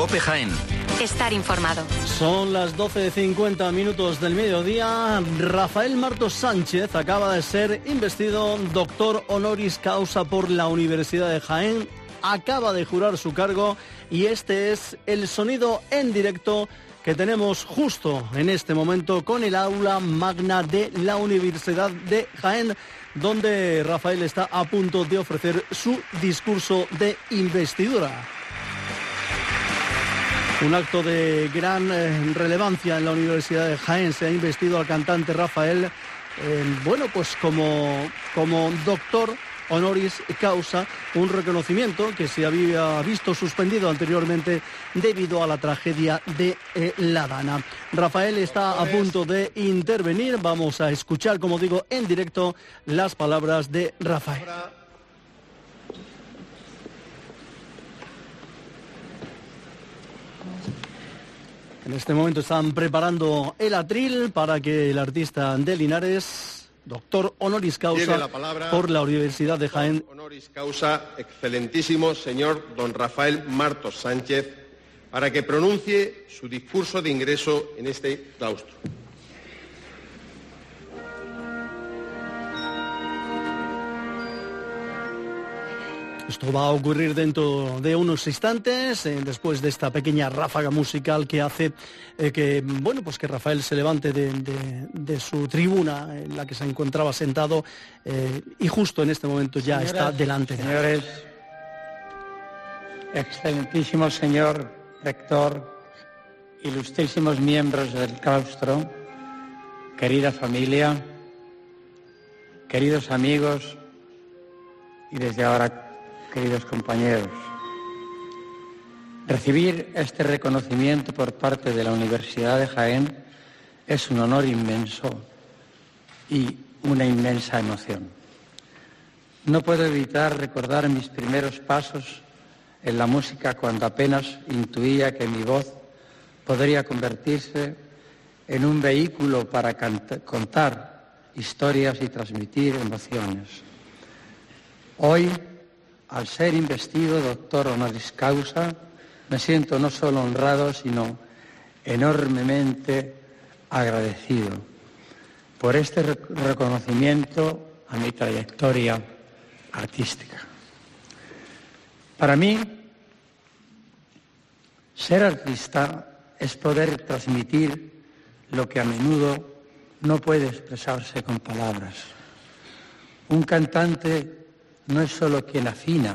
COPE Jaén. Estar informado. Son las 12:50 del mediodía. Rafael Martos Sánchez acaba de ser investido doctor honoris causa por la Universidad de Jaén. Acaba de jurar su cargo y este es el sonido en directo que tenemos justo en este momento con el aula magna de la Universidad de Jaén, donde Rafael está a punto de ofrecer su discurso de investidura. Un acto de gran relevancia en la Universidad de Jaén. Se ha investido al cantante Rafael, pues como doctor honoris causa, un reconocimiento que se había visto suspendido anteriormente debido a la tragedia de La Dana. Rafael está a punto de intervenir. Vamos a escuchar, como digo, en directo las palabras de Rafael. En este momento están preparando el atril para que el artista de Linares, doctor honoris causa por la Universidad de Jaén. Honoris causa, excelentísimo señor don Rafael Martos Sánchez, para que pronuncie su discurso de ingreso en este claustro. Esto va a ocurrir dentro de unos instantes, después de esta pequeña ráfaga musical que hace que Rafael se levante de su tribuna en la que se encontraba sentado y justo en este momento ya está delante de él. Señores, excelentísimo señor rector, ilustrísimos miembros del claustro, querida familia, queridos amigos y desde ahora queridos compañeros, recibir este reconocimiento por parte de la Universidad de Jaén es un honor inmenso y una inmensa emoción. No puedo evitar recordar mis primeros pasos en la música cuando apenas intuía que mi voz podría convertirse en un vehículo para contar historias y transmitir emociones. Hoy, al ser investido doctor honoris causa, me siento no solo honrado, sino enormemente agradecido por este reconocimiento a mi trayectoria artística. Para mí, ser artista es poder transmitir lo que a menudo no puede expresarse con palabras. Un cantante no es solo quien afina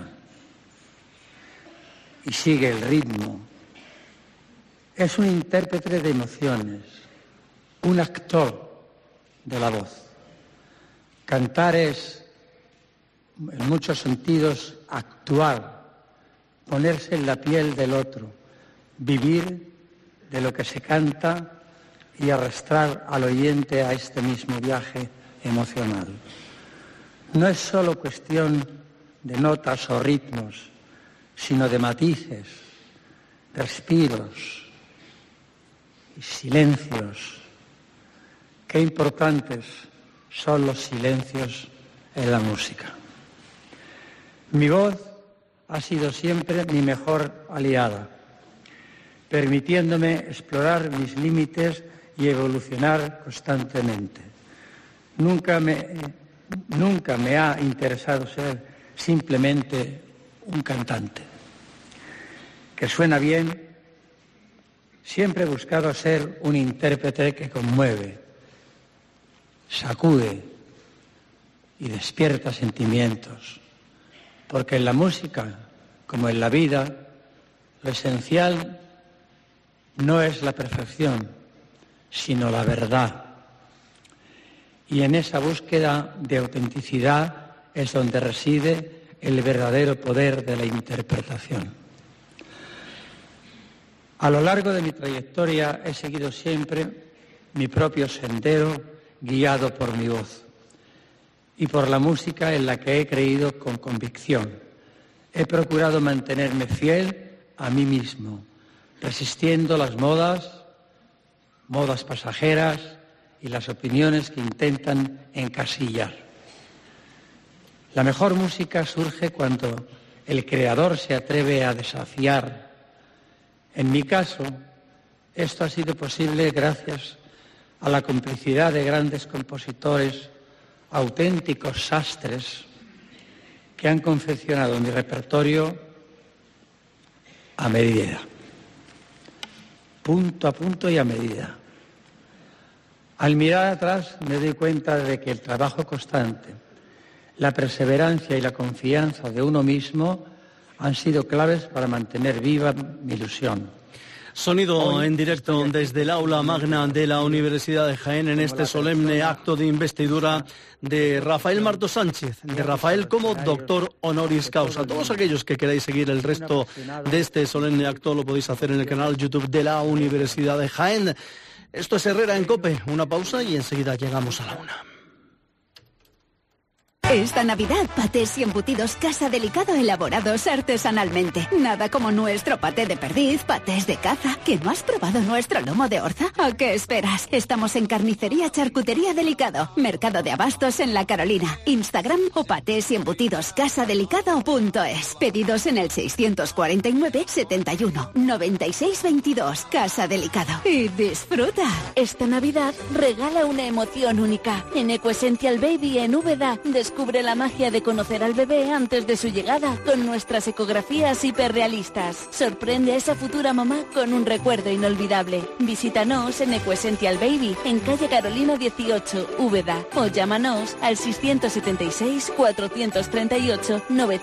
y sigue el ritmo, es un intérprete de emociones, un actor de la voz. Cantar es, en muchos sentidos, actuar, ponerse en la piel del otro, vivir de lo que se canta y arrastrar al oyente a este mismo viaje emocional. No es solo cuestión de notas o ritmos, sino de matices, respiros y silencios. Qué importantes son los silencios en la música. Mi voz ha sido siempre mi mejor aliada, permitiéndome explorar mis límites y evolucionar constantemente. Nunca me ha interesado ser simplemente un cantante. Que suena bien, siempre he buscado ser un intérprete que conmueve, sacude y despierta sentimientos. Porque en la música, como en la vida, lo esencial no es la perfección, sino la verdad. Y en esa búsqueda de autenticidad es donde reside el verdadero poder de la interpretación. A lo largo de mi trayectoria he seguido siempre mi propio sendero guiado por mi voz y por la música en la que he creído con convicción. He procurado mantenerme fiel a mí mismo, resistiendo las modas pasajeras y las opiniones que intentan encasillar. La mejor música surge cuando el creador se atreve a desafiar En mi caso, esto ha sido posible gracias a la complicidad de grandes compositores, auténticos sastres, que han confeccionado mi repertorio a medida, punto a punto y a medida. Al mirar atrás me doy cuenta de que el trabajo constante, la perseverancia y la confianza de uno mismo han sido claves para mantener viva mi ilusión. Sonido en directo desde el aula magna de la Universidad de Jaén en este solemne acto de investidura de Rafael Martos Sánchez, de Rafael como doctor honoris causa. Todos aquellos que queráis seguir el resto de este solemne acto lo podéis hacer en el canal YouTube de la Universidad de Jaén. Esto es Herrera en COPE. Una pausa y enseguida llegamos a la 1. Esta Navidad, patés y embutidos Casa Delicado elaborados artesanalmente. Nada como nuestro paté de perdiz, patés de caza. ¿Que no has probado nuestro lomo de orza? ¿A qué esperas? Estamos en Carnicería Charcutería Delicado, Mercado de Abastos en La Carolina, Instagram o patés y embutidos casadelicado.es. Pedidos en el 649 71 96 22. Casa Delicado. Y disfruta. Esta Navidad regala una emoción única. En Ecoessential Baby en Úbeda, descubre la magia de conocer al bebé antes de su llegada con nuestras ecografías hiperrealistas. Sorprende a esa futura mamá con un recuerdo inolvidable. Visítanos en Ecoessential Baby, en calle Carolina 18, Úbeda, o llámanos al 676 438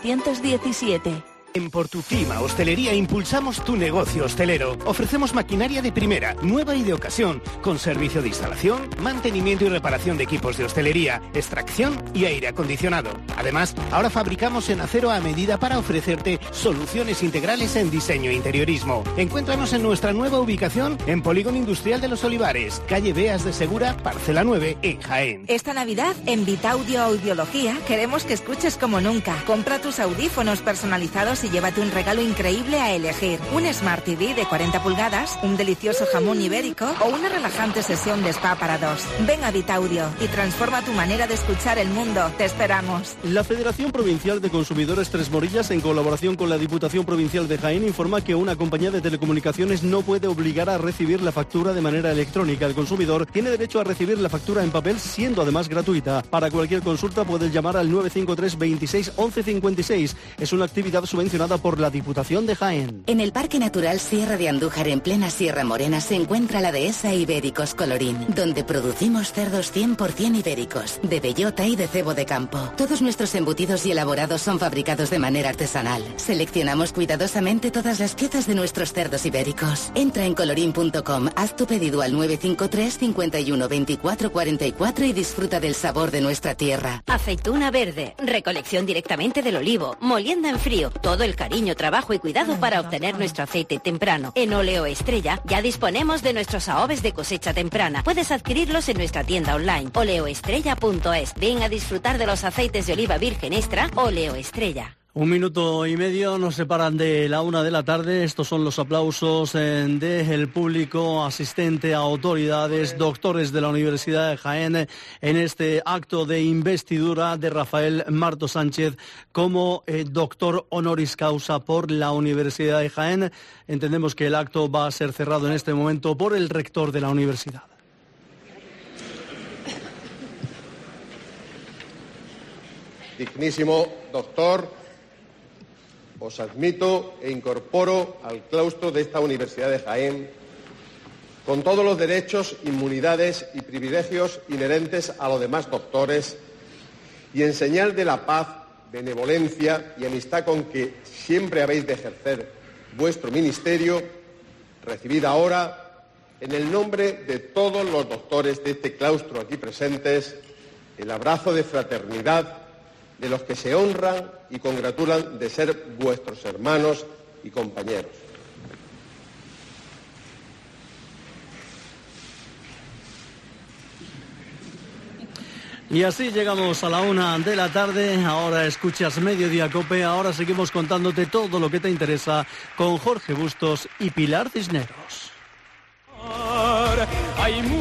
917. En Portuclima Hostelería impulsamos tu negocio hostelero. Ofrecemos maquinaria de primera, nueva y de ocasión, con servicio de instalación, mantenimiento y reparación de equipos de hostelería, extracción y aire acondicionado. Además, ahora fabricamos en acero a medida para ofrecerte soluciones integrales en diseño e interiorismo. Encuéntranos en nuestra nueva ubicación en Polígono Industrial de los Olivares, calle Beas de Segura, parcela 9, en Jaén. Esta Navidad, en Vitaudio Audiología, queremos que escuches como nunca. Compra tus audífonos personalizados y llévate un regalo increíble a elegir. Un Smart TV de 40 pulgadas, un delicioso jamón ibérico o una relajante sesión de spa para dos. Ven a Vitaudio y transforma tu manera de escuchar el mundo. Te esperamos. La Federación Provincial de Consumidores Tres Morillas, en colaboración con la Diputación Provincial de Jaén, informa que una compañía de telecomunicaciones no puede obligar a recibir la factura de manera electrónica. El consumidor tiene derecho a recibir la factura en papel, siendo además gratuita. Para cualquier consulta puedes llamar al 953 26 11 56. Es una actividad subvencionada por la Diputación de Jaén. En el Parque Natural Sierra de Andújar, en plena Sierra Morena, se encuentra la dehesa Ibéricos Colorín, donde producimos cerdos 100% ibéricos, de bellota y de cebo de campo. Todos nuestros embutidos y elaborados son fabricados de manera artesanal. Seleccionamos cuidadosamente todas las piezas de nuestros cerdos ibéricos. Entra en colorín.com, haz tu pedido al 953 51 24 44 y disfruta del sabor de nuestra tierra. Aceituna verde, recolección directamente del olivo, molienda en frío, todo el cariño, trabajo y cuidado para obtener nuestro aceite temprano. En Oleo Estrella ya disponemos de nuestros AOVES de cosecha temprana. Puedes adquirirlos en nuestra tienda online, oleoestrella.es. Ven a disfrutar de los aceites de oliva virgen extra Oleo Estrella. 1 minuto y medio nos separan de la 1 de la tarde. Estos son los aplausos del público asistente, a autoridades, doctores de la Universidad de Jaén en este acto de investidura de Rafael Martos Sánchez como doctor honoris causa por la Universidad de Jaén. Entendemos que el acto va a ser cerrado en este momento por el rector de la universidad. Dignísimo doctor, os admito e incorporo al claustro de esta Universidad de Jaén con todos los derechos, inmunidades y privilegios inherentes a los demás doctores y en señal de la paz, benevolencia y amistad con que siempre habéis de ejercer vuestro ministerio, recibid ahora, en el nombre de todos los doctores de este claustro aquí presentes, el abrazo de fraternidad de los que se honran y congratulan de ser vuestros hermanos y compañeros. Y así llegamos a la 1 de la tarde. Ahora escuchas Mediodía Cope. Ahora seguimos contándote todo lo que te interesa con Jorge Bustos y Pilar Cisneros. Hay